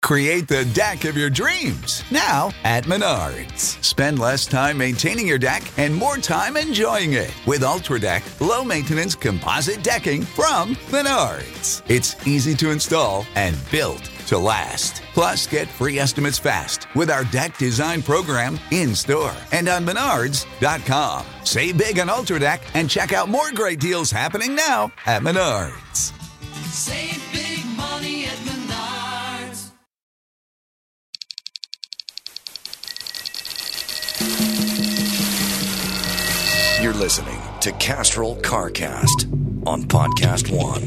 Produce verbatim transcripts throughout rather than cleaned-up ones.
Create the deck of your dreams now at Menards. Spend less time maintaining your deck and more time enjoying it with Ultra Deck low-maintenance composite decking from Menards. It's easy to install and built to last. Plus, get free estimates fast with our deck design program in-store and on Menards dot com. Save big on Ultra Deck and check out more great deals happening now at Menards. Save big money at Menards. You're listening to Castrol CarCast on Podcast One.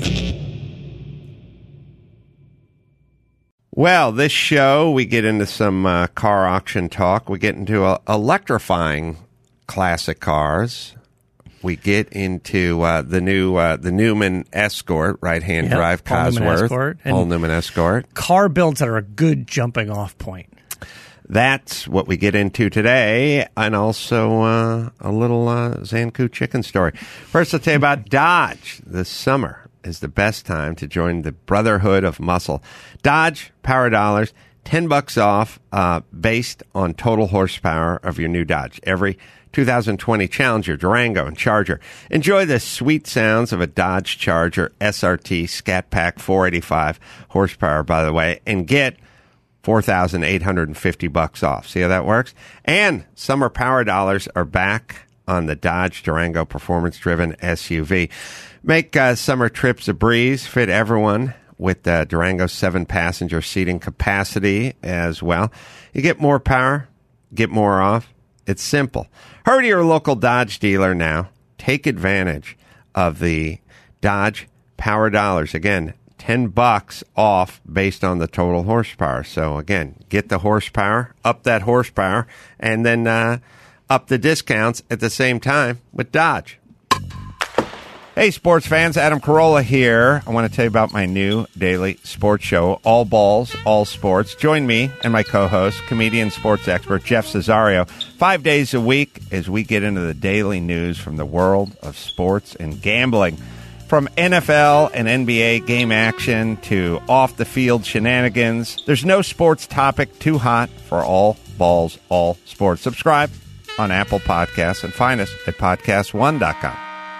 Well, this show, we get into some uh, car auction talk. We get into uh, electrifying classic cars. We get into uh, the new uh, the Newman Escort, right-hand yep, drive Paul Newman Cosworth. Escort. Paul Newman Escort. Car builds that are a good jumping-off point. That's what we get into today, and also uh, a little uh, Zankou chicken story. First, I'll tell you about Dodge. This summer is the best time to join the Brotherhood of Muscle. Dodge Power Dollars, ten bucks off, uh, based on total horsepower of your new Dodge. Every two thousand twenty Challenger, Durango, and Charger. Enjoy the sweet sounds of a Dodge Charger S R T Scat Pack four eighty-five horsepower, by the way, and get four thousand eight hundred fifty bucks off. See how that works? And summer power dollars are back on the Dodge Durango performance-driven S U V. Make uh, summer trips a breeze. Fit everyone with uh, Durango's seven-passenger seating capacity as well. You get more power, get more off. It's simple. Hurry to your local Dodge dealer now. Take advantage of the Dodge Power Dollars. Again, ten bucks off based on the total horsepower. So again, get the horsepower, up that horsepower, and then uh, up the discounts at the same time with Dodge. Hey, sports fans, Adam Carolla here. I want to tell you about my new daily sports show, All Balls, All Sports. Join me and my co-host, comedian, sports expert Jeff Cesario, five days a week as we get into the daily news from the world of sports and gambling. From N F L and N B A game action to off-the-field shenanigans, there's no sports topic too hot for All Balls, All Sports. Subscribe on Apple Podcasts and find us at podcast one dot com.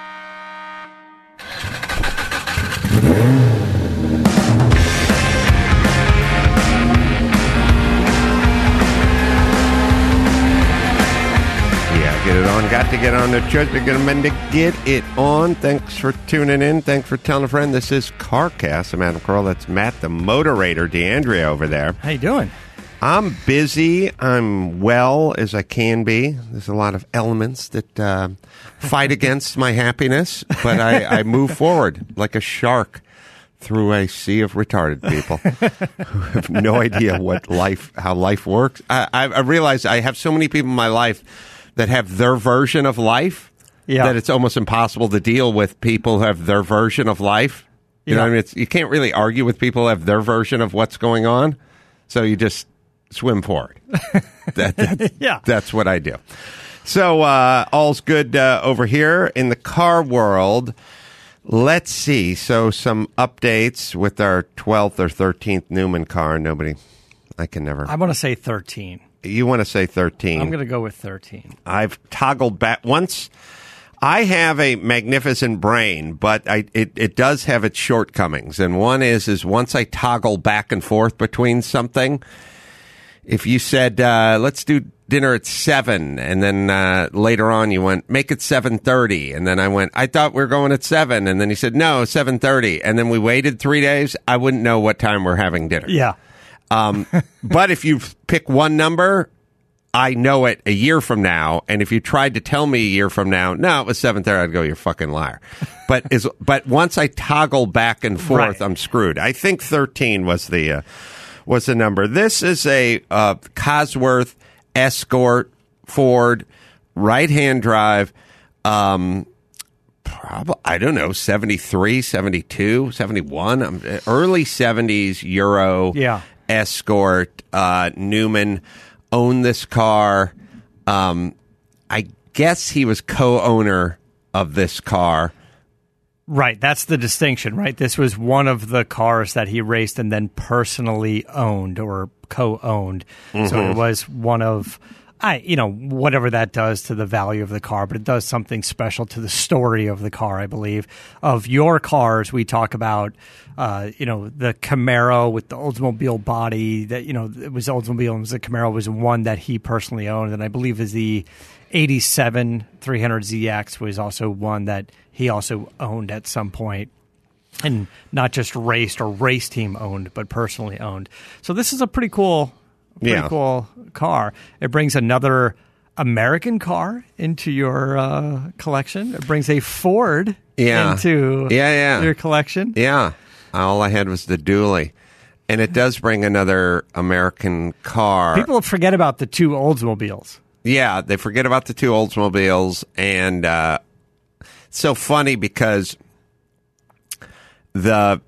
Get it on. Got to get on the church. We're going to get it on. Thanks for tuning in. Thanks for telling a friend. This is CarCast. I'm Adam Carolla. That's Matt, the Moderator, DeAndrea over there. How you doing? I'm busy. I'm well as I can be. There's a lot of elements that uh, fight against my happiness, but I, I move forward like a shark through a sea of retarded people who have no idea what life, how life works. I, I, I realize I have so many people in my life that have their version of life, yeah. that it's almost impossible to deal with people who have their version of life. You yeah. know what I mean? It's, you can't really argue with people who have their version of what's going on, so you just swim forward. that, that's, yeah. that's what I do. So uh, all's good uh, over here in the car world. Let's see. So some updates with our twelfth or thirteenth Newman car. Nobody, I can never. I want to say thirteen. You want to say thirteen. I'm going to go with thirteen. I've toggled back. Once, I have a magnificent brain, but I, it, it does have its shortcomings. And one is, is once I toggle back and forth between something, if you said, uh, let's do dinner at seven, and then uh, later on you went, make it seven thirty, and then I went, I thought we were going at seven, and then you said, no, seven thirty, and then we waited three days, I wouldn't know what time we're having dinner. Yeah. Um, but if you pick one number, I know it a year from now. And if you tried to tell me a year from now, no, it was seven thirty, I'd go, you're a fucking liar. But is but once I toggle back and forth, right. I'm screwed. I think thirteen was the uh, was the number. This is a uh, Cosworth Escort Ford right-hand drive. Um, probably I don't know, seventy-three, seventy-two, seventy-one, um, early seventies Euro. Yeah. Escort. uh, Newman owned this car. Um, I guess he was co-owner of this car Right, that's the distinction, right? This was one of the cars that he raced and then personally owned or co-owned. Mm-hmm. So it was one of, I, you know, whatever that does to the value of the car, but it does something special to the story of the car, I believe. Of your cars, we talk about, uh, you know, the Camaro with the Oldsmobile body. That you know, it was Oldsmobile, and the Camaro was one that he personally owned, and I believe is the eighty-seven three hundred Z X was also one that he also owned at some point, and not just raced or race team owned, but personally owned. So this is a pretty cool, pretty yeah. cool car. It brings another American car into your uh, collection. It brings a Ford yeah. into yeah, yeah. your collection. Yeah. All I had was the dually. And it does bring another American car. People forget about the two Oldsmobiles. Yeah, they forget about the two Oldsmobiles, and uh, it's so funny because the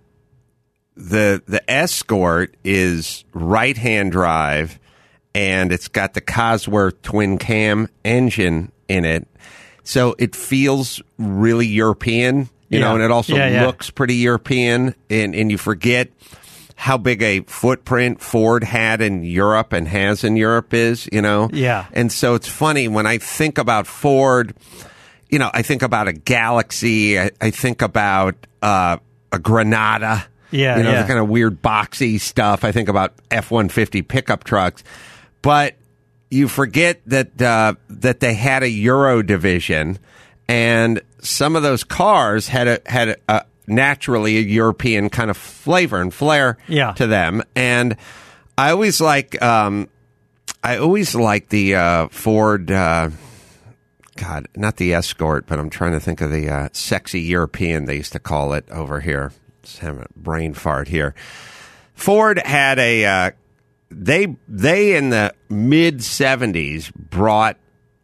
the the Escort is right-hand drive, and it's got the Cosworth twin cam engine in it, so it feels really European, you yeah. know, and it also yeah, yeah. looks pretty European, and and you forget how big a footprint Ford had in Europe and has in Europe is, you know? Yeah. And so it's funny, when I think about Ford, you know, I think about a Galaxy, I, I think about uh, a Granada, yeah, you know, yeah. the kind of weird boxy stuff. I think about F one fifty pickup trucks. But you forget that uh, that they had a Euro division, and some of those cars had a had a, a naturally a European kind of flavor and flair yeah. to them. And I always like, um, I always like the uh, Ford, uh, God, not the Escort, but I'm trying to think of the uh, sexy European, they used to call it over here. Just having a brain fart here. Ford had a, uh, they, they in the mid seventies brought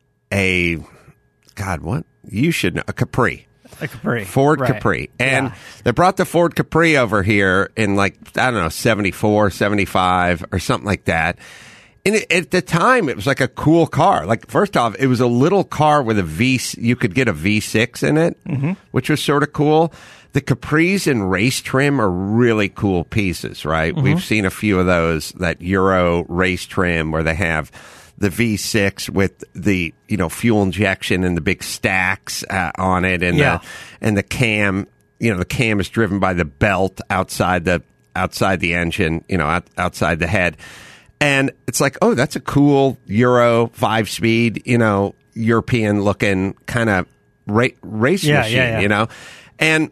a, God, what? You should know, a Capri. A Capri. Ford right. Capri. And yeah. they brought the Ford Capri over here in like, I don't know, seventy-four, seventy-five or something like that. And it, at the time, it was like a cool car. Like, first off, it was a little car with a V, you could get a V six in it, mm-hmm. which was sort of cool. The Capris in race trim are really cool pieces, right? Mm-hmm. We've seen a few of those, that Euro race trim where they have the V six with the, you know, fuel injection and the big stacks uh, on it, and yeah. the and the cam, you know, the cam is driven by the belt outside the outside the engine, you know, out, outside the head, and it's like, oh, that's a cool Euro five speed, you know, European looking kind of ra- race yeah, machine, yeah, yeah. you know, and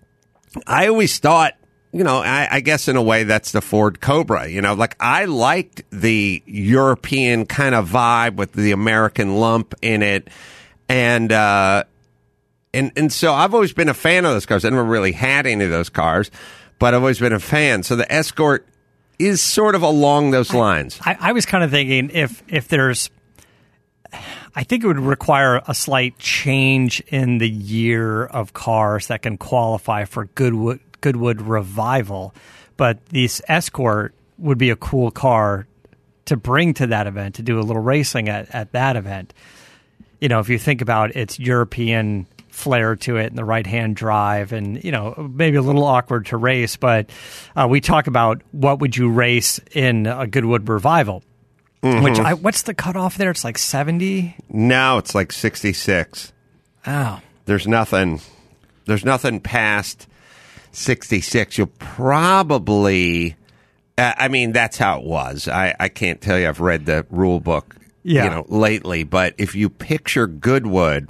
I always thought, you know, I, I guess in a way that's the Ford Cobra, you know, like I liked the European kind of vibe with the American lump in it. And, uh, and, and so I've always been a fan of those cars. I never really had any of those cars, but I've always been a fan. So the Escort is sort of along those lines. I, I was kind of thinking if, if there's, I think it would require a slight change in the year of cars that can qualify for Goodwood Goodwood Revival, but this Escort would be a cool car to bring to that event, to do a little racing at, at that event. You know, if you think about its European flair to it and the right-hand drive, and, you know, maybe a little awkward to race, but uh, we talk about what would you race in a Goodwood Revival, mm-hmm. which I, what's the cutoff there? It's like seventy? No, it's like sixty-six. Oh. There's nothing, there's nothing past sixty-six. You'll probably, uh, I mean, that's how it was. I, I can't tell you. I've read the rule book, yeah. you know, lately. But if you picture Goodwood,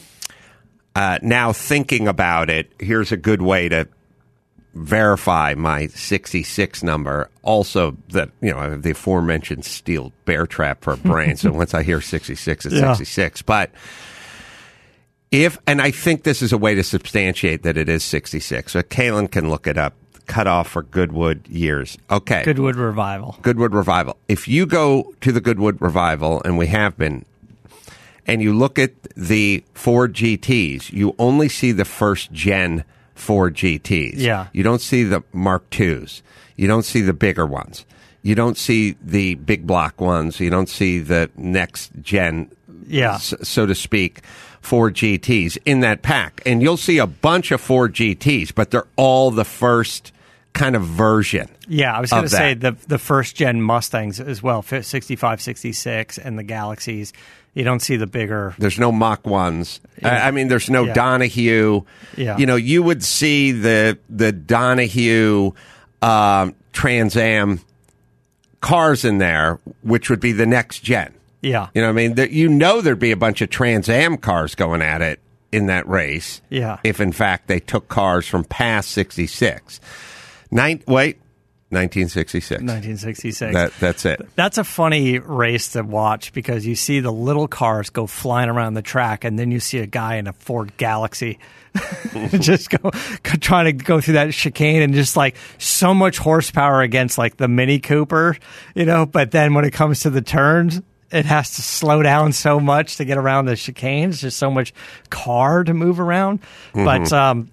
uh, now thinking about it, here's a good way to verify my sixty-six number. Also, that, you know, I have the aforementioned steel bear trap for a brain. So once I hear sixty-six, it's yeah. sixty-six. But If, and I think this is a way to substantiate that it is sixty-six. So Kalen can look it up. Cutoff for Goodwood years. Okay. Goodwood Revival. Goodwood Revival. If you go to the Goodwood Revival, and we have been, and you look at the Ford G Ts, you only see the first gen Ford G Ts. Yeah. You don't see the Mark twos. You don't see the bigger ones. You don't see the big block ones. You don't see the next gen Yeah. s- so to speak, Ford G Ts in that pack. And you'll see a bunch of Ford G Ts, but they're all the first kind of version. Yeah, I was going to of say that. the the first gen Mustangs as well, sixty-five, sixty-six, and the Galaxies. You don't see the bigger. There's no Mach ones. Yeah. I, I mean, there's no Yeah. Donahue. Yeah. You know, you would see the the Donahue um, Trans Am cars in there, which would be the next gen. Yeah. You know what I mean? There, you know there'd be a bunch of Trans Am cars going at it in that race. Yeah. If, in fact, they took cars from past sixty-six. Nine, wait, nineteen sixty-six. nineteen sixty-six. That, that's it. That's a funny race to watch because you see the little cars go flying around the track, and then you see a guy in a Ford Galaxy just go trying to go through that chicane, and just like so much horsepower against like the Mini Cooper, you know. But then when it comes to the turns, it has to slow down so much to get around the chicanes. Just so much car to move around. Mm-hmm. But um,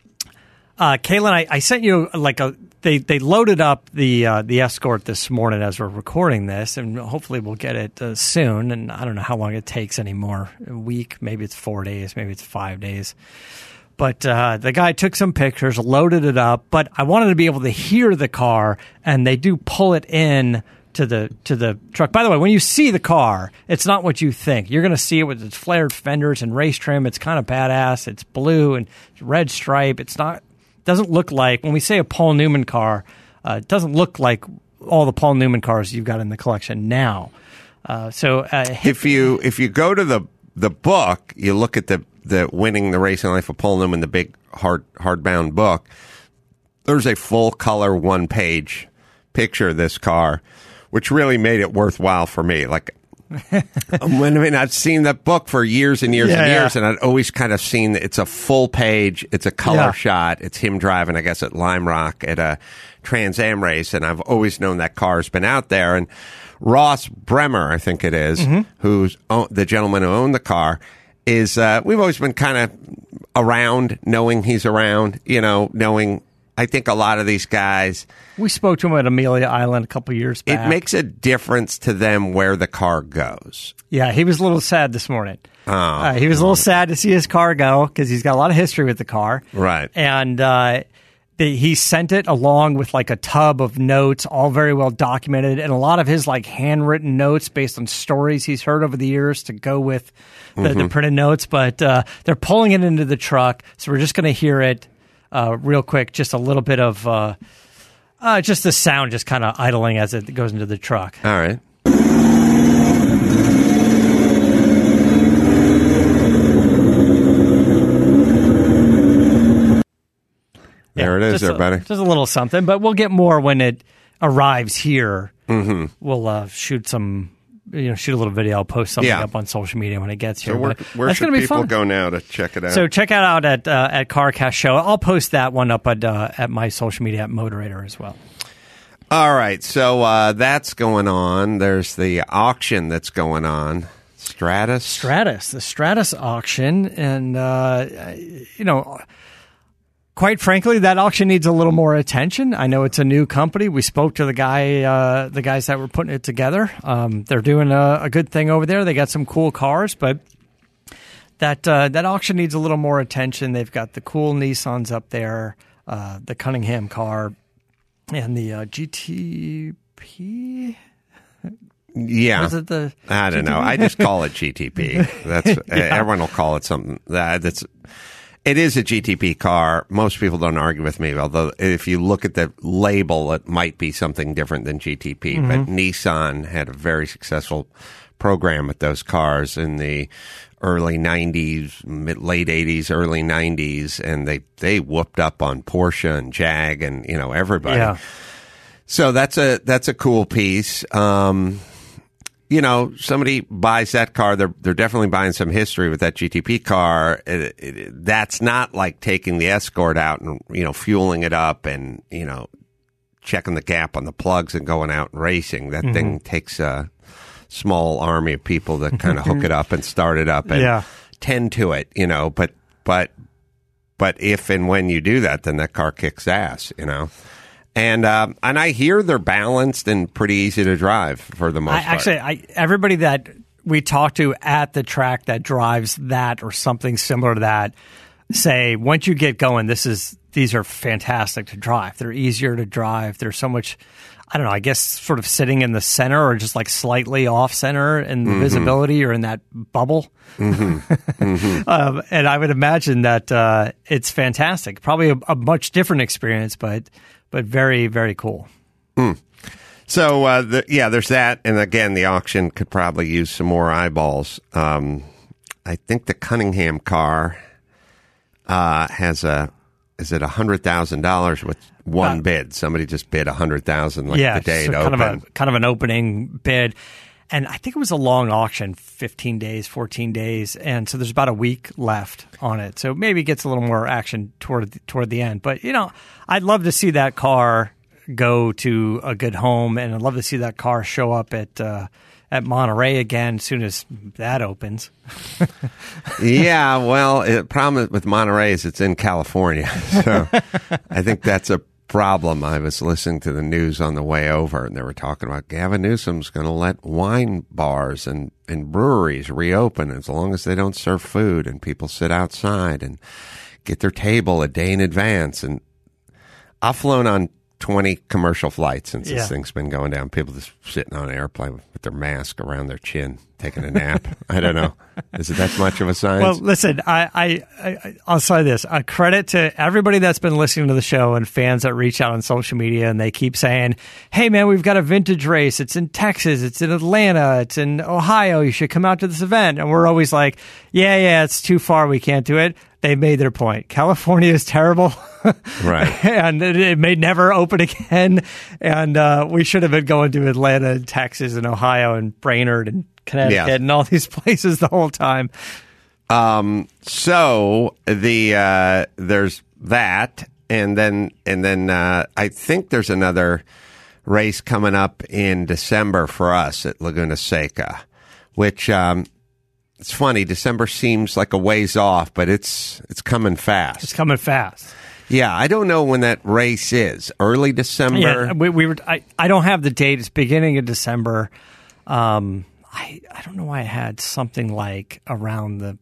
uh, Kaylin, I, I sent you like a. They they loaded up the uh, the Escort this morning as we're recording this, and hopefully we'll get it uh, soon. And I don't know how long it takes anymore. A week, maybe it's four days, maybe it's five days. But uh, the guy took some pictures, loaded it up. But I wanted to be able to hear the car, and they do pull it in to the to the truck. By the way, when you see the car, it's not what you think. You're going to see it with its flared fenders and race trim. It's kind of badass. It's blue and red stripe. It's not. Doesn't look like, when we say a Paul Newman car, uh, it doesn't look like all the Paul Newman cars you've got in the collection now. Uh, so uh, if you if you go to the the book, you look at the the Winning the Racing Life of Paul Newman, the big hard hardbound book. There's a full color one page picture of this car, which really made it worthwhile for me. Like, when I mean, I've seen that book for years and years Yeah, and years, yeah. and I'd always kind of seen it's a full page, it's a color Yeah. shot, it's him driving, I guess, at Lime Rock at a Trans Am race, and I've always known that car's been out there. And Ross Bremer, I think it is, Mm-hmm. who's own, the gentleman who owned the car, is uh, we've always been kind of around, knowing he's around, you know, knowing. I think a lot of these guys, we spoke to him at Amelia Island a couple years back. it makes a difference to them where the car goes. Yeah, he was a little sad this morning. Oh. Uh, he was a little sad to see his car go because he's got a lot of history with the car. Right. And uh, the, he sent it along with like a tub of notes, all very well documented, and a lot of his like handwritten notes based on stories he's heard over the years to go with the, Mm-hmm. the printed notes. But uh, they're pulling it into the truck, so we're just going to hear it uh, real quick, just a little bit of uh, uh, just the sound just kind of idling as it goes into the truck. All right. There it is, just everybody. A, just a little something, but we'll get more when it arrives here. Mm-hmm. We'll uh, shoot some, you know, shoot a little video. I'll post something Yeah. up on social media when it gets here. So where, But where that's should gonna be people fun. go now to check it out? So check it out at uh, at CarCast Show. I'll post that one up at uh, at my social media at Moderator as well. All right, so uh, that's going on. There's the auction that's going on. Stratus. Stratus, the Stratus auction, and uh, you know, quite frankly, that auction needs a little more attention. I know it's a new company. We spoke to the guy, uh, the guys that were putting it together. Um, they're doing a, a good thing over there. They got some cool cars, but that uh, that auction needs a little more attention. They've got the cool Nissans up there, uh, the Cunningham car, and the uh, G T P. Yeah. Was it the I don't G T P? know. I just call it G T P. That's everyone will call it something. That that's it is a G T P car. Most people don't argue with me, although if you look at the label, it might be something different than G T P. Mm-hmm. But Nissan had a very successful program with those cars in the early nineties, mid, late eighties, early nineties, and they they whooped up on Porsche and Jag and you know everybody. Yeah. So that's a that's a cool piece. Um, you know, somebody buys that car, they're they're definitely buying some history with that G T P car. It, it, that's not like taking the Escort out and you know fueling it up and you know checking the gap on the plugs and going out and racing. That mm-hmm. thing takes a small army of people that kind of hook it up and start it up and Yeah. tend to it. You know, but but but if and when you do that, then that car kicks ass. You know. And um, and I hear they're balanced and pretty easy to drive for the most I, part. actually, I, everybody that we talk to at the track that drives that or something similar to that say, once you get going, this is these are fantastic to drive. They're easier to drive. They're so much, I don't know, I guess sort of sitting in the center or just like slightly off center in the mm-hmm. visibility or in that bubble. Mm-hmm. Mm-hmm. um, and I would imagine that uh, it's fantastic. Probably a, a much different experience, but but very, very cool. Mm. So, uh, the, yeah, there's that. And again, the auction could probably use some more eyeballs. Um, I think the Cunningham car uh, has a, is it one hundred thousand dollars with one uh, bid? Somebody just bid one hundred thousand dollars like yeah, the day so it kind opened. Of a, kind of an opening bid. And I think it was a long auction, fifteen days, fourteen days. And so there's about a week left on it. So maybe it gets a little more action toward the, toward the end. But, you know, I'd love to see that car go to a good home. And I'd love to see that car show up at uh, at Monterey again as soon as that opens. Yeah, well, the problem with Monterey is it's in California. So I think that's a problem. I was listening to the news on the way over, and they were talking about Gavin Newsom's going to let wine bars and, and breweries reopen as long as they don't serve food and people sit outside and get their table a day in advance. And I've flown on twenty commercial flights since yeah. this thing's been going down. People just sitting on an airplane with their mask around their chin, taking a nap. I don't know. Is it that much of a science? Well, listen, I, I, I, I'll say this. A credit to everybody that's been listening to the show and fans that reach out on social media and they keep saying, hey, man, we've got a vintage race. It's in Texas. It's in Atlanta. It's in Ohio. You should come out to this event. And we're always like, yeah, yeah, it's too far. We can't do it. They made their point. California is terrible. Right. And it, it may never open again. And uh, we should have been going to Atlanta and Texas and Ohio and Brainerd and Connecticut yeah. and all these places the whole time. Um, so the uh, there's that, and then and then uh, I think there's another race coming up in December for us at Laguna Seca, which um, it's funny. December seems like a ways off, but it's it's coming fast. It's coming fast. Yeah, I don't know when that race is. Early December. Yeah, we, we were. I, I don't have the date. It's beginning of December. Um, I I don't know why I had something like around the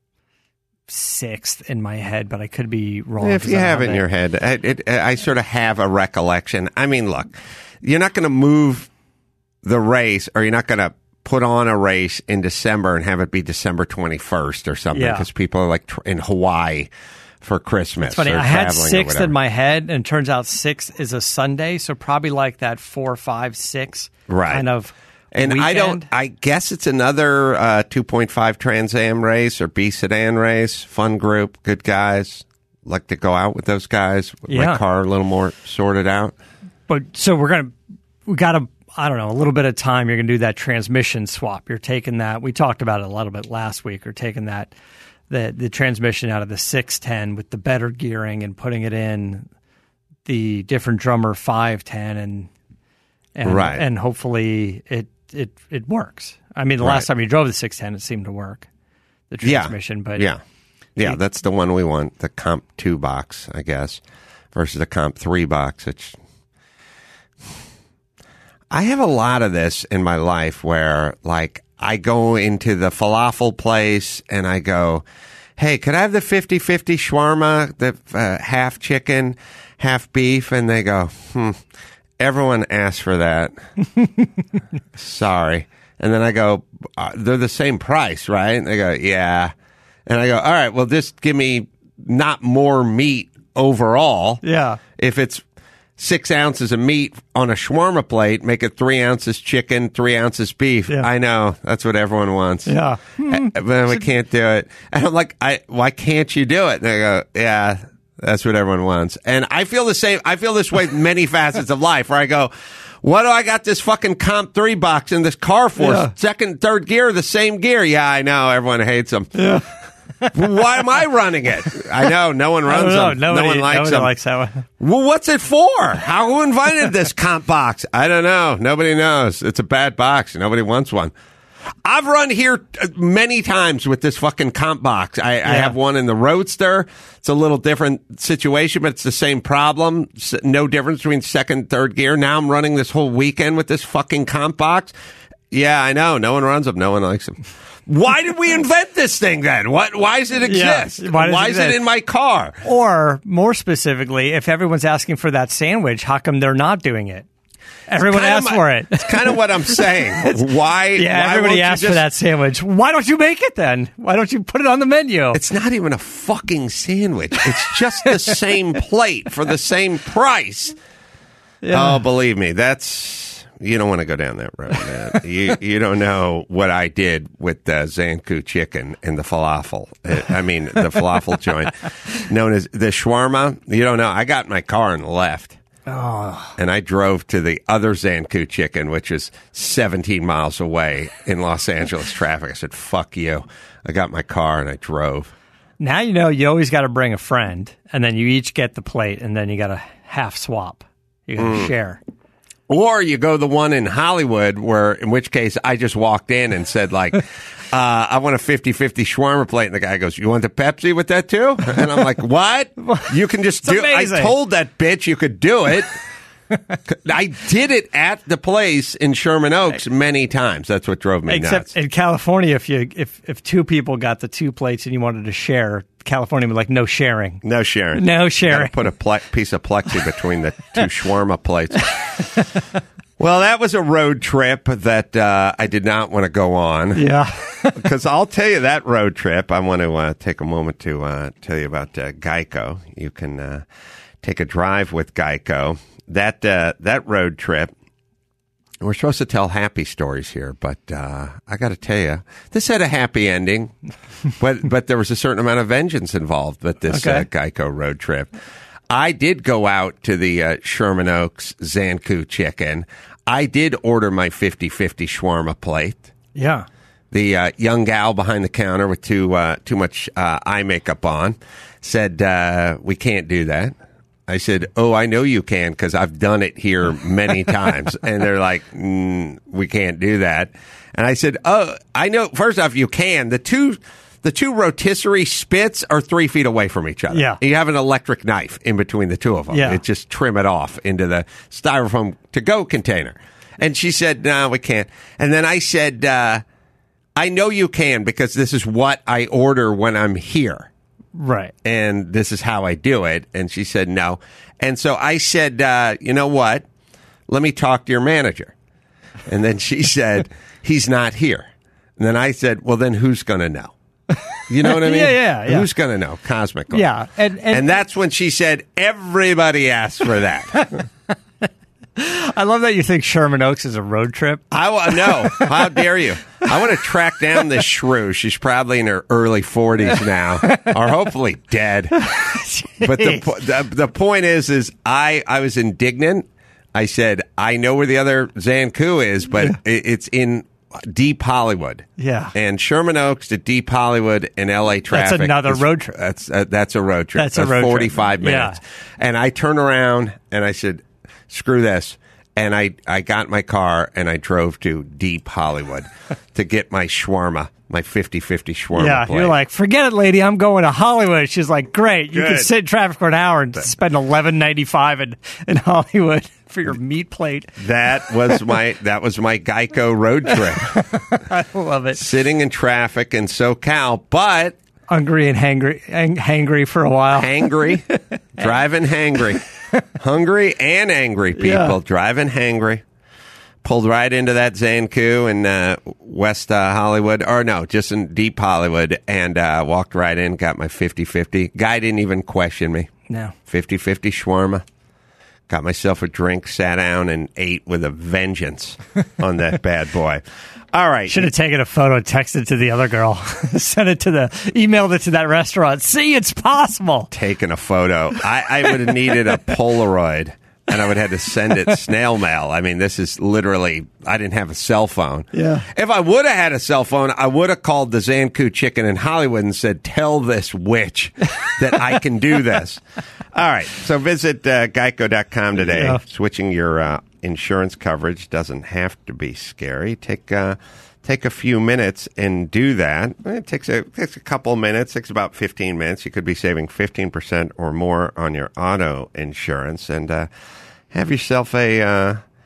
sixth in my head, but I could be wrong. If you have it in your head, I, it, I sort of have a recollection. I mean, look, you're not going to move the race, or you're not going to put on a race in December and have it be December twenty-first or something, because yeah. people are like tr- in Hawaii for Christmas. It's funny. Or I had sixth in my head, and it turns out sixth is a Sunday, so probably like that four, five, six right. kind of. And weekend. I don't. I guess it's another uh, two point five Trans Am race or B sedan race. Fun group, good guys. Like to go out with those guys. Yeah. My car a little more sorted out. But so we're gonna we got to. I don't know, a little bit of time. You're gonna do that transmission swap. You're taking that. We talked about it a little bit last week. You're taking that the the transmission out of the six ten with the better gearing and putting it in the different drummer five ten and and right. and hopefully it. It it works. I mean, the last right. time you drove the six ten, it seemed to work, the transmission. Yeah. But yeah, yeah, it, that's the one we want, the Comp two box, I guess, versus the Comp three box. Which I have a lot of this in my life where, like, I go into the falafel place and I go, "Hey, could I have the fifty-fifty shawarma, the uh, half chicken, half beef?" And they go, "Hmm." Everyone asks for that. Sorry. And then I go, uh, they're the same price, right? And they go, yeah. And I go, all right, well, just give me not more meat overall. Yeah. If it's six ounces of meat on a shawarma plate, make it three ounces chicken, three ounces beef. Yeah. I know. That's what everyone wants. Yeah. Uh, but we can't do it. And I'm like, I, why can't you do it? And they go, yeah. That's what everyone wants. And I feel the same. I feel this way in many facets of life where I go, what do I got this fucking Comp three box in this car for? Yeah. Second, third gear, the same gear. Yeah, I know. Everyone hates them. Yeah. Why am I running it? I know. No one runs them. Nobody, no one likes nobody them. likes that one. Well, what's it for? How who invited this Comp box? I don't know. Nobody knows. It's a bad box. Nobody wants one. I've run here many times with this fucking Comp box. I, yeah. I have one in the Roadster. It's a little different situation, but it's the same problem. No difference between second and third gear. Now I'm running this whole weekend with this fucking Comp box. Yeah, I know. No one runs them. No one likes them. Why did we invent this thing then? What? Why does it exist? Yeah, why does why it is exist? it in my car? Or, more specifically, if everyone's asking for that sandwich, how come they're not doing it? Everyone Kinda asks my- for it. It's kind of what I'm saying. Why? Yeah, why everybody won't you asks just- for that sandwich. Why don't you make it then? Why don't you put it on the menu? It's not even a fucking sandwich. It's just the same plate for the same price. Yeah. Oh, believe me, that's you don't want to go down that road, man. you you don't know what I did with the Zanku chicken and the falafel. I mean, the falafel joint known as the shawarma. You don't know. I got in my car and left. Oh. And I drove to the other Zanku chicken, which is seventeen miles away in Los Angeles traffic. I said, fuck you. I got my car and I drove. Now you know you always got to bring a friend, and then you each get the plate, and then you got to half swap. You got to Mm. share. Or you go the one in Hollywood where, in which case, I just walked in and said, like, uh, I want a fifty-fifty shawarma plate. And the guy goes, you want the Pepsi with that too? And I'm like, what? You can just It's do amazing. I told that bitch you could do it. I did it at the place in Sherman Oaks many times. That's what drove me Except nuts. in California, if you if if two people got the two plates and you wanted to share, California would like no sharing. No sharing. No Gotta sharing. put a ple- piece of plexi between the two shawarma plates. Well, that was a road trip that uh, I did not want to go on. Yeah. Because I'll tell you that road trip. I want to uh, take a moment to uh, tell you about uh, Geico. You can uh, take a drive with Geico. That uh, that road trip. We're supposed to tell happy stories here, but uh, I got to tell you, this had a happy ending. but but there was a certain amount of vengeance involved with this Okay. uh, Geico road trip. I did go out to the uh, Sherman Oaks Zanku chicken. I did order my fifty-fifty shawarma plate. Yeah. The uh, young gal behind the counter with too uh, too much uh, eye makeup on said, uh, we can't do that. I said, oh, I know you can because I've done it here many times. And they're like, mm, we can't do that. And I said, oh, I know. First off, you can. The two the two rotisserie spits are three feet away from each other. Yeah. You have an electric knife in between the two of them. Yeah. It just trim it off into the styrofoam to-go container. And she said, no, we can't. And then I said, uh, I know you can because this is what I order when I'm here. Right. And this is how I do it. And she said, no. And so I said, uh, you know what? Let me talk to your manager. And then she said, he's not here. And then I said, well, then who's going to know? You know what I mean? Yeah, yeah, yeah. Who's going to know? Cosmical. Yeah. And, and, And that's when she said, everybody asks for that. I love that you think Sherman Oaks is a road trip. I wa- no. How dare you? I want to track down this shrew. She's probably in her early forties now, or hopefully dead. But the, po- the the point is, is I I was indignant. I said I know where the other Zanku is, but it, it's in Deep Hollywood. Yeah. And Sherman Oaks to Deep Hollywood in L A traffic. another is- road trip. That's uh, that's a road trip. That's a road trip. forty-five minutes. Yeah. And I turn around and I said, screw this. And I, I got in my car and I drove to Deep Hollywood to get my shawarma, my fifty-fifty shawarma Yeah, plate. you're like, forget it, lady. I'm going to Hollywood. She's like, great. You can Good. sit in traffic for an hour and spend eleven ninety five in in Hollywood for your meat plate. That was my that was my Geico road trip. I love it. Sitting in traffic in SoCal, but Hungry and hangry, hang, hangry for a while. hangry, driving hangry, hungry and angry people Yeah. driving hangry. Pulled right into that Zanku in uh, West uh, Hollywood, or no, just in Deep Hollywood, and uh, walked right in, got my fifty-fifty. Guy didn't even question me. No. fifty-fifty shawarma. Got myself a drink, sat down, and ate with a vengeance on that bad boy. All right. Should have taken a photo, texted it to the other girl, sent it to the, emailed it to that restaurant. See, it's possible. Taken a photo. I, I would have needed a Polaroid, and I would have had to send it snail mail. I mean, this is literally, I didn't have a cell phone. Yeah. If I would have had a cell phone, I would have called the Zanku Chicken in Hollywood and said, tell this witch that I can do this. All right. So visit uh, geico dot com today. Yeah. Switching your uh, insurance coverage doesn't have to be scary. Take uh, take a few minutes and do that. It takes a, it takes a couple minutes. Takes about fifteen minutes. You could be saving fifteen percent or more on your auto insurance, and uh, have yourself a uh,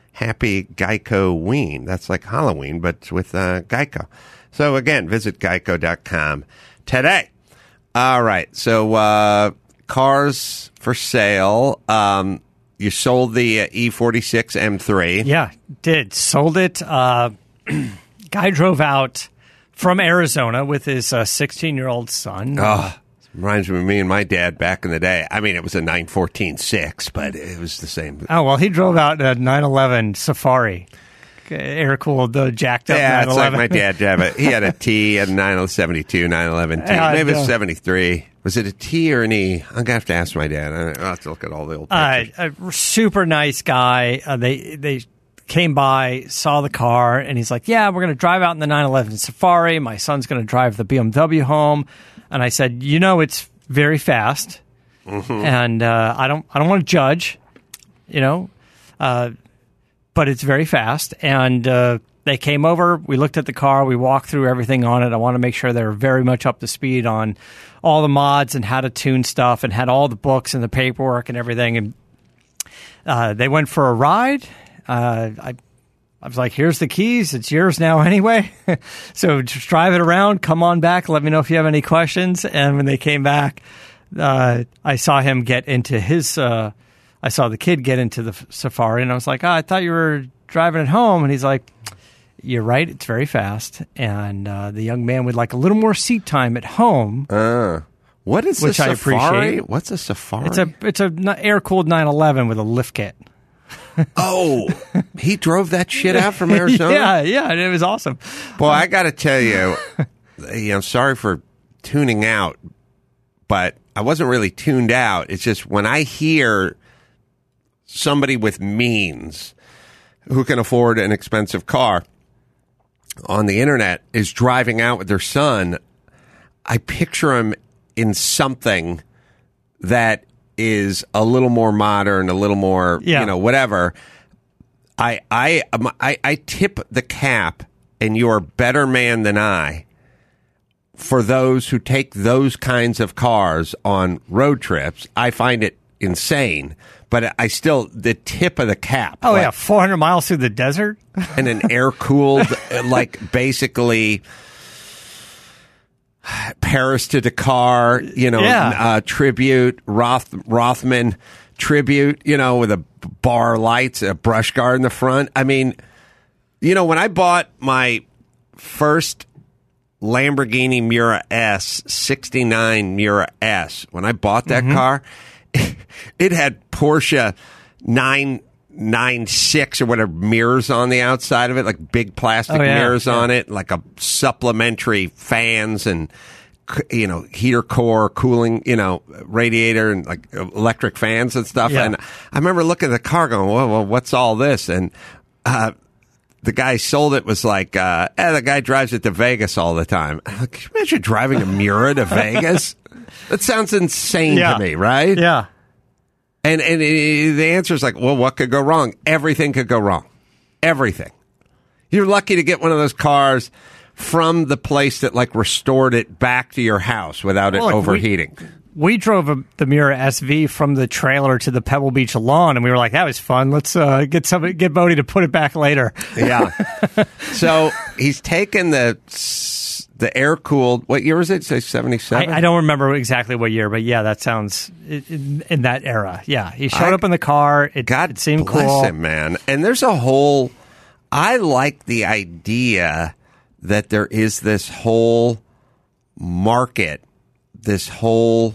Happy Geico-ween. That's like Halloween, but with uh, Geico. So, again, visit geico dot com today. All right. So, uh, cars for sale. Um, you sold the uh, E forty-six M three. Yeah, did. Sold it. Uh, guy drove out from Arizona with his uh, sixteen-year-old son. Oh, reminds me of me and my dad back in the day. I mean, it was a nine fourteen six, but it was the same. Oh, well, he drove out a nine eleven Safari. Air-cooled, the jacked up yeah, nine it's eleven. like my dad drove it. He had a T, a nine seventy-two, nine eleven T. Yeah, Maybe it was no. seventy-three. Was it a T or an E? I'm going to have to ask my dad. I'll have to look at all the old Uh, pictures. a super nice guy. Uh, they they came by, saw the car, and he's like, "Yeah, we're going to drive out in the nine eleven Safari. My son's going to drive the B M W home." And I said, "You know, it's very fast, Mm-hmm. and uh, I don't I don't want to judge, you know, uh, but it's very fast." And uh, they came over. We looked at the car. We walked through everything on it. I want to make sure they're very much up to speed on all the mods and how to tune stuff, and had all the books and the paperwork and everything. And uh, they went for a ride. Uh, I, I was like, "Here's the keys. It's yours now anyway." So just drive it around. Come on back. Let me know if you have any questions. And when they came back, uh, I saw him get into his. Uh, I saw the kid get into the Safari, and I was like, "Oh, I thought you were driving it home." And he's like, "You're right. It's very fast." And uh, the young man would like a little more seat time at home. Uh, what is Which a I Safari? appreciate. What's a Safari? It's a it's a air cooled nine eleven with a lift kit. Oh, he drove that shit out from Arizona? Yeah, yeah, and it was awesome. Boy, I got to tell you, you know, sorry for tuning out, but I wasn't really tuned out. It's just when I hear somebody with means who can afford an expensive car on the internet is driving out with their son, I picture him in something that is a little more modern, a little more, Yeah. you know, whatever. I, I, um, I, I tip the cap, and you're a better man than I, for those who take those kinds of cars on road trips. I find it insane, but I still, the tip of the cap. Oh like, yeah, four hundred miles through the desert. and an air cooled, like basically Paris to Dakar, you know, Yeah. uh, tribute, Roth, Rothman tribute, you know, with a bar lights, a brush guard in the front. I mean, you know, when I bought my first Lamborghini Miura S, sixty-nine Miura S, when I bought that Mm-hmm. car, it had Porsche nine ninety-six or whatever mirrors on the outside of it, like big plastic Oh, yeah, mirrors yeah. on it, like a supplementary fans and, you know, heater core, cooling, you know, radiator and like electric fans and stuff. Yeah. And I remember looking at the car going, well, well what's all this? And uh, the guy sold it was like, uh, eh, the guy drives it to Vegas all the time. I'm like, can you imagine driving a Miura to Vegas? That sounds insane Yeah. to me, right? Yeah. And and it, the answer is like, well, what could go wrong? Everything could go wrong. Everything. You're lucky to get one of those cars from the place that like restored it back to your house without it Look, we- overheating. We drove a, the Miura S V from the trailer to the Pebble Beach lawn, and we were like, "That was fun. Let's uh, get somebody, get Bodie to put it back later." Yeah. So he's taken the the air cooled. What year was it? Say seventy seven. I, I don't remember exactly what year, but yeah, that sounds in, in that era. Yeah, he showed I- up in the car. It, God it seemed bless cool. him, man. And there's a whole. I like the idea that there is this whole market, this whole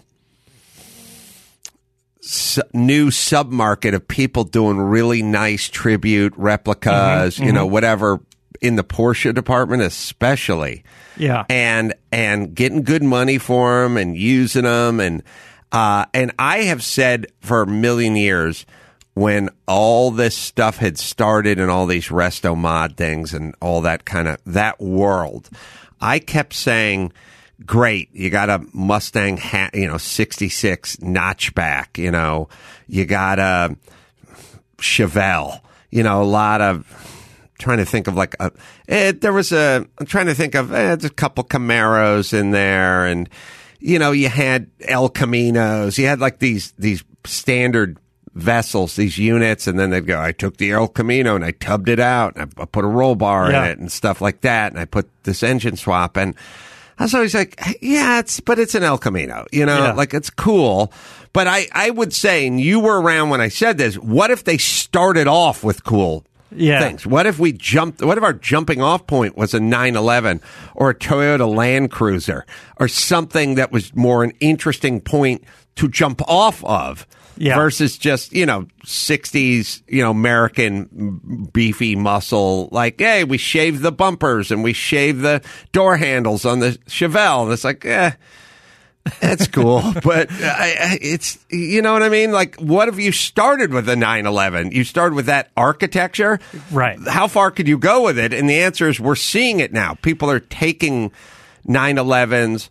su- new submarket of people doing really nice tribute replicas, Mm-hmm, you know, whatever, in the Porsche department especially. Yeah, and and getting good money for them and using them, and uh, and I have said for a million years, when all this stuff had started and all these resto mod things and all that kind of that world, I kept saying, great, you got a Mustang, ha- you know, sixty-six notchback, you know, you got a Chevelle, you know, a lot of. Trying to think of like a, eh, there was a, I'm trying to think of, eh, there's a couple Camaros in there, and, you know, you had El Caminos, you had like these, these standard vessels, these units, and then they'd go, I took the El Camino and I tubbed it out, and I, I put a roll bar Yeah. in it and stuff like that, and I put this engine swap, and I was always like, yeah, it's, but it's an El Camino, you know, Yeah. like it's cool. But I, I would say, and you were around when I said this, what if they started off with cool Yeah. things? What if we jumped, what if our jumping off point was a nine eleven or a Toyota Land Cruiser or something that was more an interesting point to jump off of? Yeah. Versus just, you know, sixties, you know, American beefy muscle, like, hey, we shave the bumpers and we shave the door handles on the Chevelle. And it's like, eh, that's cool. But I, I, it's, you know what I mean? Like, what if you started with a nine eleven? You started with that architecture. Right. How far could you go with it? And the answer is we're seeing it now. People are taking nine elevens.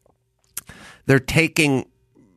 They're taking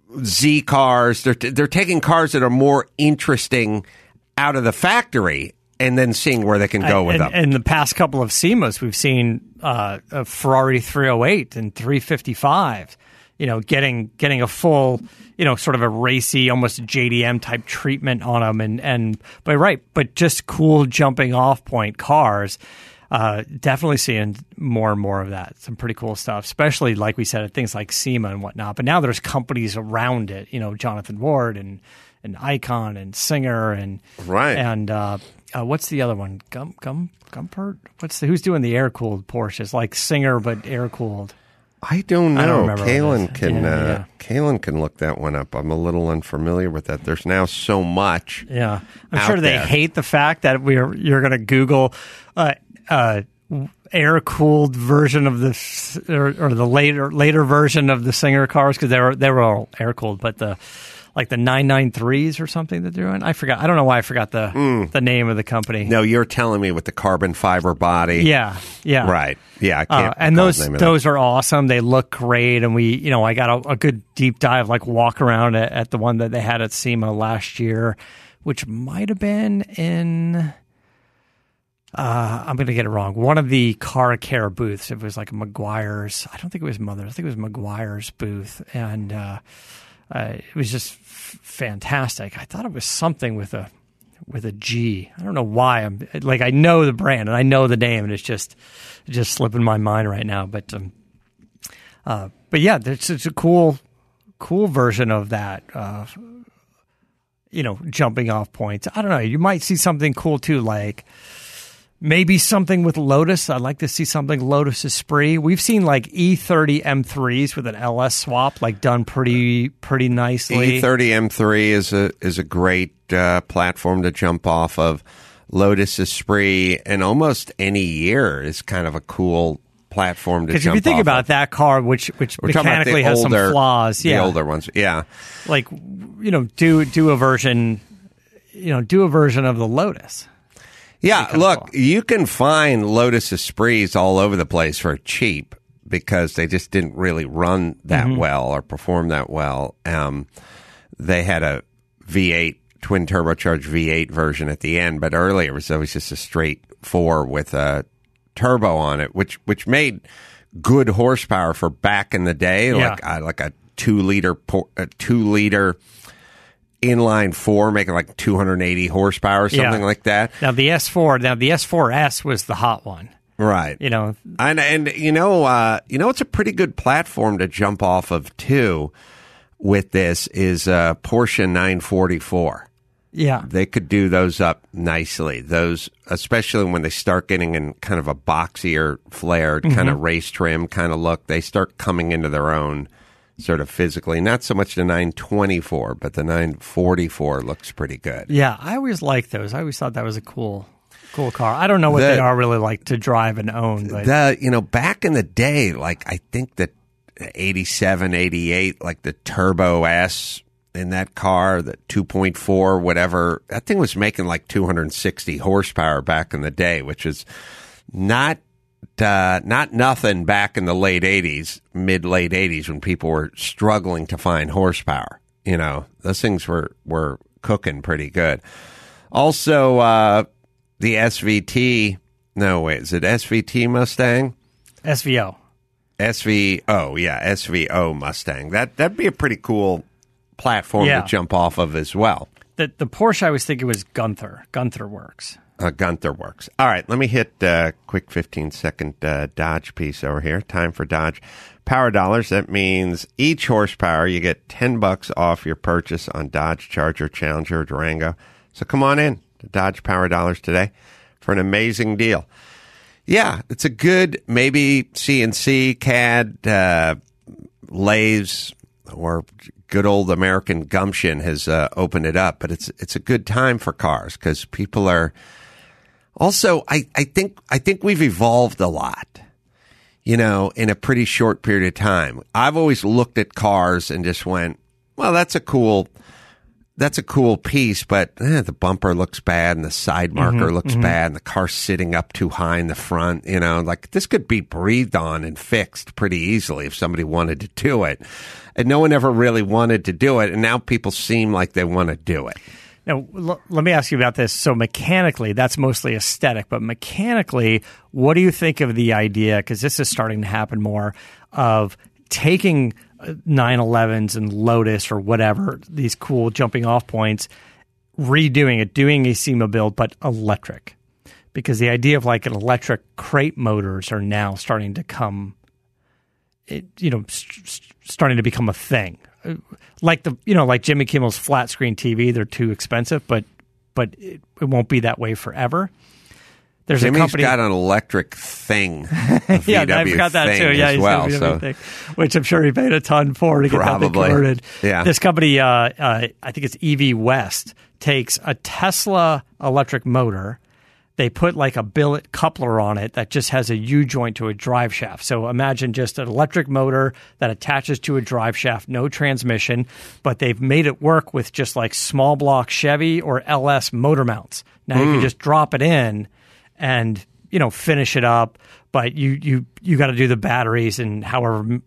Z cars. They're they're taking cars that are more interesting out of the factory and then seeing where they can go with and, them. In the past couple of SEMAs, we've seen uh, a Ferrari three oh eight and three fifty-five, you know, getting getting a full, you know, sort of a racy, almost J D M type treatment on them. And, and but right, but just cool jumping off point cars. Uh, definitely seeing more and more of that. Some pretty cool stuff, especially like we said at things like SEMA and whatnot. But now there's companies around it, you know, Jonathan Ward and and Icon and Singer and Right. and uh, uh, what's the other one? Gum Gum Gumpert? What's the, who's doing the air cooled Porsches? Like Singer but air cooled. I don't know. I don't remember what it Kalen is. can Yeah, uh, yeah. Kalen can look that one up. I'm a little unfamiliar with that. There's now so much. Yeah, I'm out sure they there. hate the fact that we're you're going to Google uh, uh, air cooled version of this or, or the later later version of the Singer cars because they were they were all air cooled, but the like the nine ninety-threes or something that they're doing. I forgot. I don't know why I forgot the the name of the company. No, you're telling me with the carbon fiber body. Yeah, yeah, Right. Yeah, I Uh, can't. and recall those the name of those are awesome. They look great, and we, you know, I got a, a good deep dive, like walk around at, at the one that they had at SEMA last year, which might have been in. Uh, I'm going to get it wrong. One of the car care booths. It was like Meguiar's. I don't think it was Mother. I think it was Meguiar's booth, and uh, uh, it was just f- fantastic. I thought it was something with a with a G. I don't know why. I'm like I know the brand and I know the name, and it's just it's just slipping my mind right now. But um, uh, but yeah, it's, it's a cool cool version of that. Uh, you know, jumping off points. I don't know. You might see something cool too, like. Maybe something with Lotus. I'd like to see something Lotus Esprit. We've seen like E thirty M threes with an L S swap, like done pretty pretty nicely. E thirty M three is a is a great uh, platform to jump off of. Lotus Esprit, and almost any year is kind of a cool platform to jump off. Because if you think of. about that car, which which We're talking about the mechanically has older- some flaws, yeah, the older ones, yeah. like you know, do do a version, you know, do a version of the Lotus. Yeah, kinda look, cool. you can find Lotus Esprits all over the place for cheap because they just didn't really run that Mm-hmm. well or perform that well. Um, they had a V eight, twin turbocharged V eight version at the end, but earlier it was always just a straight four with a turbo on it, which which made good horsepower for back in the day, Yeah. like uh, like a two liter por- a two liter inline four making like two hundred eighty horsepower or something Yeah. like that. Now the S four, now the S four S was the hot one. Right. You know, And and you know, uh, you know, it's a pretty good platform to jump off of too. With this is uh, Porsche nine forty-four. yeah, They could do those up nicely. Those, especially when they start getting in kind of a boxier, flared kind of race trim kind of look, they start coming into their own sort of physically. Not so much the nine twenty-four, but the nine forty-four looks pretty good. yeah. I always liked those. I always thought that was a cool, cool car. I don't know what The- they are really like to drive and own, but The you know back in the day, like I think that eighty-seven, eighty-eight, like the Turbo S in that car, the two point four, whatever, that thing was making like two hundred sixty horsepower back in the day, which is not uh, not nothing back in the late eighties, mid late eighties, when people were struggling to find horsepower. You know, those things were were cooking pretty good. Also, uh, the S V T. No, wait, is it S V T Mustang? S V O. S V O, yeah, S V O Mustang. That that'd be a pretty cool platform Yeah. to jump off of as well. the the Porsche I was thinking was Gunther. Gunther Works. Uh, Gunther Works. All right, let me hit a uh, quick fifteen-second uh, Dodge piece over here. Time for Dodge Power Dollars. That means each horsepower, you get ten bucks off your purchase on Dodge Charger, Challenger, Durango. So come on in to Dodge Power Dollars today for an amazing deal. Yeah, it's a good, maybe C N C, C A D, uh, lathes, or good old American gumption has uh, opened it up. But it's it's a good time for cars because people are... Also, I, I think I think we've evolved a lot, you know, in a pretty short period of time. I've always looked at cars and just went, well, that's a cool, that's a cool piece, but eh, the bumper looks bad and the side marker mm-hmm, looks mm-hmm. bad and the car's sitting up too high in the front. You know, like this could be breathed on and fixed pretty easily if somebody wanted to do it. And no one ever really wanted to do it, and now people seem like they want to do it. Now, l- let me ask you about this. So mechanically, that's mostly aesthetic, but mechanically, what do you think of the idea, because this is starting to happen more, of taking nine elevens and Lotus or whatever, these cool jumping off points, redoing it, doing a SEMA build, but electric? Because the idea of like an electric crate motors are now starting to come, it, you know, st- starting to become a thing. Like the you know like Jimmy Kimmel's flat screen T V, they're too expensive, but but it, it won't be that way forever. There's Jimmy's a company got an electric thing, a yeah, I forgot that too. Yeah, as he's well, got a so. thing, which I'm sure he paid a ton for to get Probably. that thing converted. Yeah. This company, uh, uh, I think it's E V West, takes a Tesla electric motor. They put like a billet coupler on it that just has a U-joint to a drive shaft. So imagine just an electric motor that attaches to a drive shaft, no transmission, but they've made it work with just like small block Chevy or L S motor mounts. Now mm. you can just drop it in and, you know, finish it up, but you you you got to do the batteries and however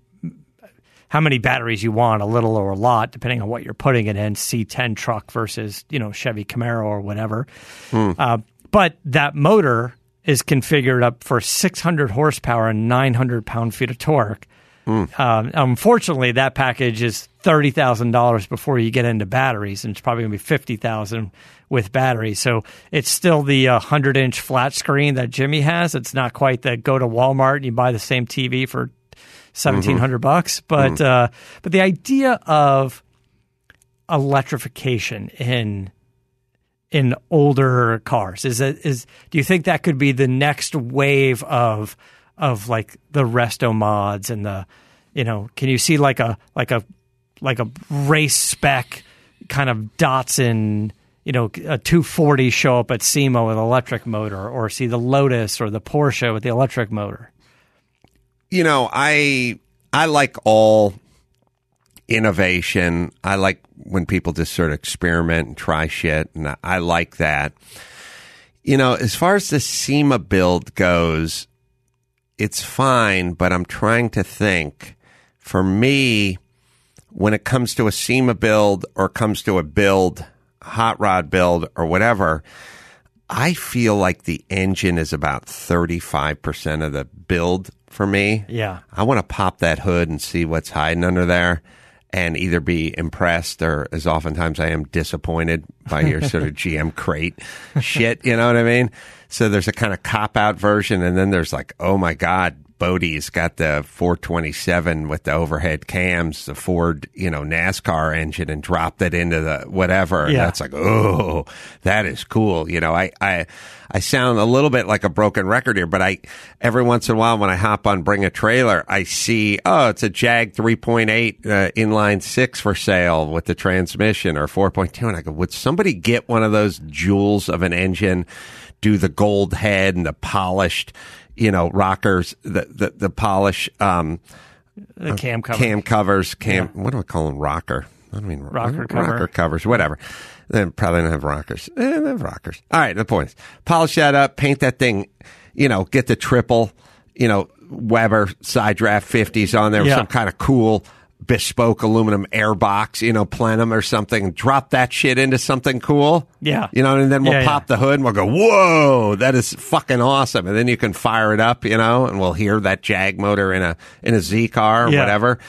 how many batteries you want, a little or a lot, depending on what you're putting it in, C ten truck versus, you know, Chevy Camaro or whatever. Mm. Uh, But that motor is configured up for six hundred horsepower and nine hundred pound-feet of torque. Mm. Um, unfortunately, that package is thirty thousand dollars before you get into batteries, and it's probably going to be fifty thousand dollars with batteries. So it's still the uh, one hundred inch flat screen that Jimmy has. It's not quite the go to Walmart and you buy the same T V for seventeen hundred mm-hmm. bucks. But, mm. uh, but the idea of electrification in in older cars is that, is do you think that could be the next wave of of like the resto mods and the, you know, can you see like a like a like a race spec kind of Datsun, you know, a two forty show up at SEMA with electric motor, or see the Lotus or the Porsche with the electric motor? You know, I I like all innovation. I like when people just sort of experiment and try shit, and I, I like that. You know, as far as the SEMA build goes, it's fine, but I'm trying to think. For me, when it comes to a SEMA build or comes to a build, hot rod build or whatever, I feel like the engine is about thirty-five percent of the build for me. Yeah. I want to pop that hood and see what's hiding under there, and either be impressed or, as oftentimes I am, disappointed by your sort of G M crate shit, you know what I mean? So there's a kind of cop-out version, and then there's like, oh my God, Bodie's got the four twenty-seven with the overhead cams, the Ford, you know, NASCAR engine, and dropped it into the whatever. And yeah. that's like, oh, that is cool. You know, I, I, I sound a little bit like a broken record here, but I, every once in a while when I hop on Bring a Trailer, I see, oh, it's a Jag three point eight uh, inline six for sale with the transmission, or four point two. And I go, would somebody get one of those jewels of an engine, do the gold head and the polished, you know, rockers, the, the, the polish, um, the cam covers, cam covers, cam, yeah. what do I call them? Rocker. I don't mean rocker, rocker cover. covers, whatever. They probably don't have rockers. Eh, they have rockers. All right. The point is, polish that up, paint that thing, you know, get the triple, you know, Weber side draft fifties on there with yeah. some kind of cool bespoke aluminum airbox, you know, plenum or something. Drop that shit into something cool. Yeah. You know, and then we'll yeah, pop yeah. the hood and we'll go, whoa, that is fucking awesome. And then you can fire it up, you know, and we'll hear that Jag motor in a, in a Z car or yeah. whatever.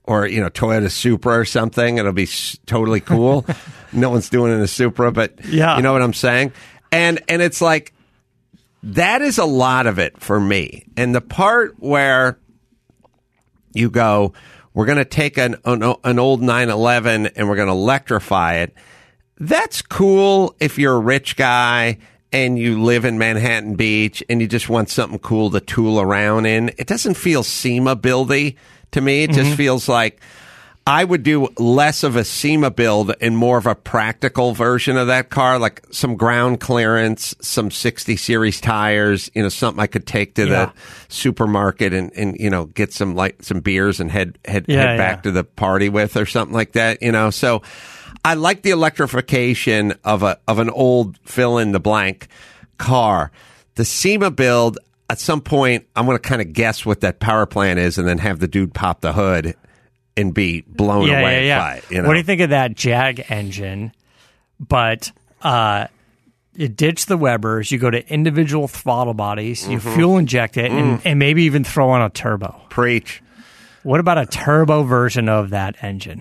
or, you know, Toyota Supra or something. It'll be s- totally cool. No one's doing it in a Supra, but Yeah. you know what I'm saying? And and it's like, that is a lot of it for me. And the part where you go, we're going to take an, an an old nine eleven and we're going to electrify it. That's cool if you're a rich guy and you live in Manhattan Beach and you just want something cool to tool around in. It doesn't feel SEMA buildy to me. It just feels like I would do less of a SEMA build and more of a practical version of that car, like some ground clearance, some sixty series tires, you know, something I could take to Yeah. the supermarket and, and, you know, get some like some beers and head, head, Yeah, head back yeah. to the party with or something like that, you know. So I like the electrification of a of an old fill in the blank car. The SEMA build, at some point, I'm going to kind of guess what that power plant is and then have the dude pop the hood and be blown yeah, away yeah, yeah. by it. You know? What do you think of that Jag engine? But uh, you ditch the Webers, you go to individual throttle bodies, you Mm-hmm. fuel inject it, Mm. and, and maybe even throw on a turbo. Preach. What about a turbo version of that engine?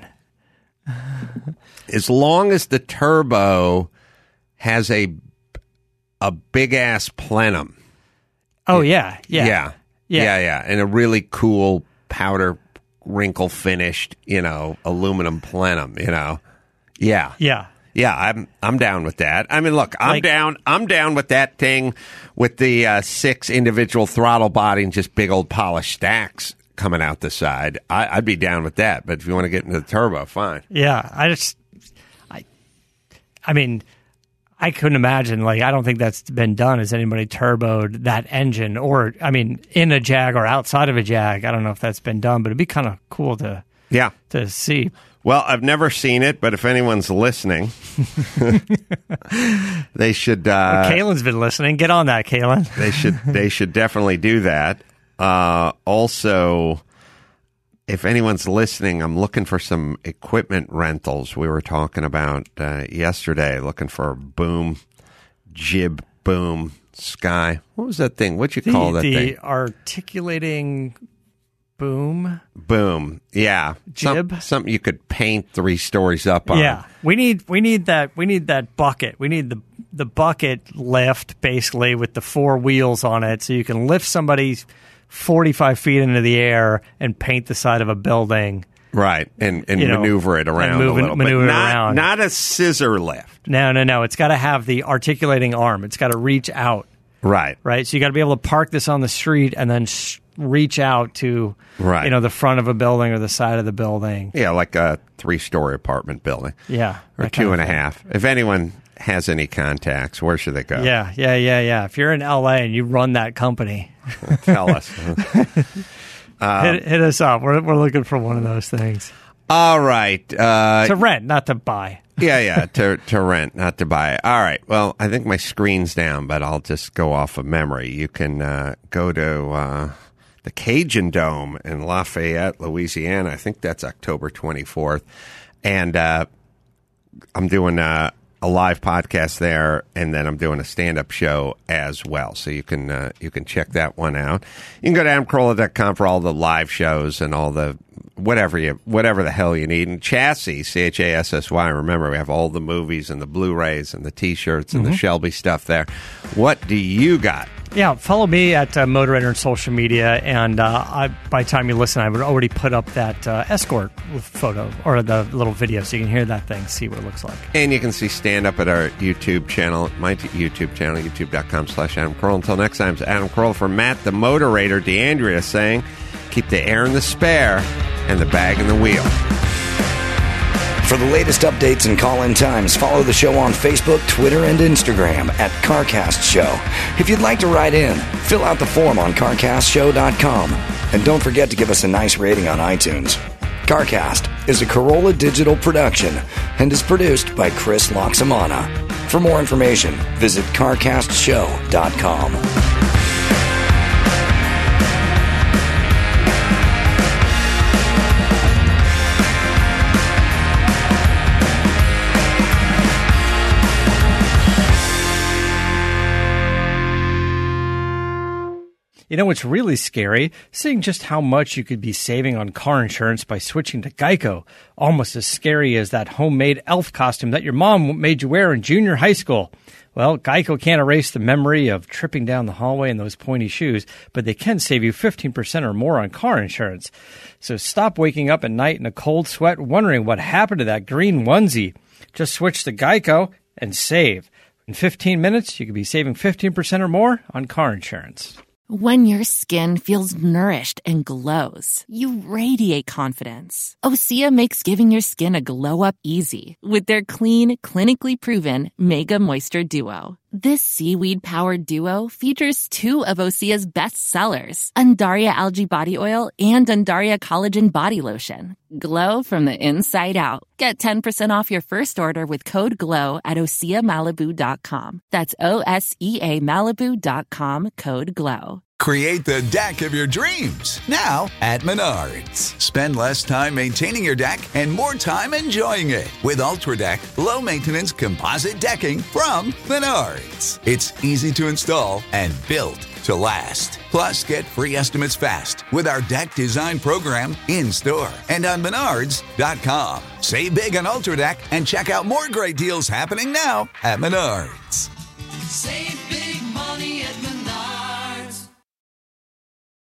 As long as the turbo has a a big ass plenum. Oh yeah, yeah, Yeah. Yeah. Yeah, yeah. And a really cool powder wrinkle finished, you know, aluminum plenum, you know. Yeah. yeah. Yeah, I'm I'm down with that. I mean, look, I'm Like- down I'm down with that thing with the uh, six individual throttle body and just big old polished stacks coming out the side. I, I'd be down with that. But if you want to get into the turbo, fine. Yeah, I just, I, I mean, I couldn't imagine. Like, I don't think that's been done. Has anybody turboed that engine, or I mean, in a Jag or outside of a Jag? I don't know if that's been done, but it'd be kind of cool to Yeah. to see. Well, I've never seen it, but if anyone's listening, they should. Uh, Kaylin's been listening. Get on that, Kaylin. They should. They should definitely do that. Uh, also, if anyone's listening, I'm looking for some equipment rentals. We were talking about uh, yesterday, looking for a boom, jib, boom, sky. What was that thing? What'd you The, call that the thing? articulating boom. Boom. Yeah. Some- Jib? something you could paint three stories up on. Yeah, we need we need that we need that bucket. We need the the bucket lift basically with the four wheels on it, so you can lift somebody forty-five feet into the air and paint the side of a building. Right. And, and You know, maneuver it around and move a it- little maneuver bit. it Not, around. not a scissor lift. No, no, no. It's got to have the articulating arm. It's got to reach out, Right. right? So you got to be able to park this on the street and then sh- reach out to, Right. you know, the front of a building or the side of the building. Yeah, like a three-story apartment building. Yeah, Or that two kind and a of thing. half. If anyone has any contacts, where should they go? Yeah, yeah, yeah, yeah. If you're in L A and you run that company, Tell us. hit, hit us up. We're we're looking for one of those things All right. Uh, to rent, not to buy. yeah, yeah, to to rent, not to buy. All right. Well, I think my screen's down, but I'll just go off of memory. You can uh, go to uh, the Cajun Dome in Lafayette, Louisiana. I think that's October twenty-fourth. And uh, I'm doing uh, a live podcast there, and then I'm doing a stand-up show as well. So you can uh, you can check that one out. You can go to adam carolla dot com for all the live shows and all the whatever you whatever the hell you need. And Chassis, C H A S S Y. Remember, we have all the movies and the Blu-rays and the T-shirts and the Shelby stuff there. What do you got? Yeah, follow me at uh, Motorator on social media, and uh, I, by the time you listen, I would already put up that uh, Escort photo or the little video, so you can hear that thing, see what it looks like. And you can see stand-up at our YouTube channel, my t- YouTube channel, youtube dot com slash Adam Carolla. Until next time, it's Adam Carolla for Matt the Motorator, DeAndrea saying, keep the air in the spare and the bag in the wheel. For the latest updates and call-in times, follow the show on Facebook, Twitter, and Instagram at CarCast Show. If you'd like to write in, fill out the form on car cast show dot com. And don't forget to give us a nice rating on iTunes. CarCast is a Corolla digital production and is produced by Chris Loxamana. For more information, visit car cast show dot com. You know what's really scary? Seeing just how much you could be saving on car insurance by switching to Geico. Almost as scary as that homemade elf costume that your mom made you wear in junior high school. Well, Geico can't erase the memory of tripping down the hallway in those pointy shoes, but they can save you fifteen percent or more on car insurance. So stop waking up at night in a cold sweat wondering what happened to that green onesie. Just switch to Geico and save. In fifteen minutes, you could be saving fifteen percent or more on car insurance. When your skin feels nourished and glows, you radiate confidence. Osea makes giving your skin a glow-up easy with their clean, clinically proven Mega Moisture Duo. This seaweed-powered duo features two of Osea's best sellers, Undaria Algae Body Oil and Undaria Collagen Body Lotion. Glow from the inside out. Get ten percent off your first order with code GLOW at osea malibu dot com. That's O S E A Malibu dot com, code GLOW. Create the deck of your dreams now at Menards. Spend less time maintaining your deck and more time enjoying it with UltraDeck low-maintenance composite decking from Menards. It's easy to install and built to last. Plus, get free estimates fast with our deck design program in-store and on menards dot com. Save big on UltraDeck and check out more great deals happening now at Menards. Save